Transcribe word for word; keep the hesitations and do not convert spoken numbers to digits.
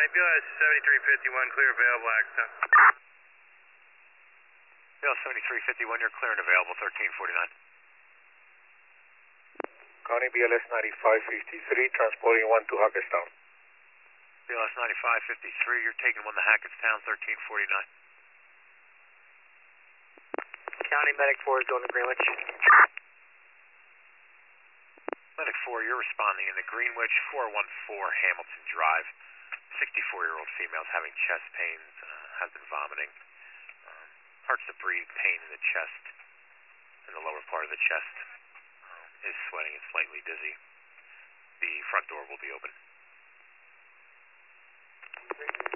B L S seventy-three fifty-one, clear available, access. B L S seventy-three fifty-one, you're clear and available, thirteen forty-nine. County B L S ninety-five fifty-three, transporting one to Hackettstown. B L S ninety-five fifty-three, you're taking one to Hackettstown, thirteen forty-nine. County Medic four is going to Greenwich. Medic four, you're responding in the Greenwich, four one four Hamilton Drive. sixty-four-year-old female's having chest pains, uh, has been vomiting. Um, hard to breathe, pain in the chest, in the lower part of the chest. Um, is sweating and slightly dizzy. The front door will be open.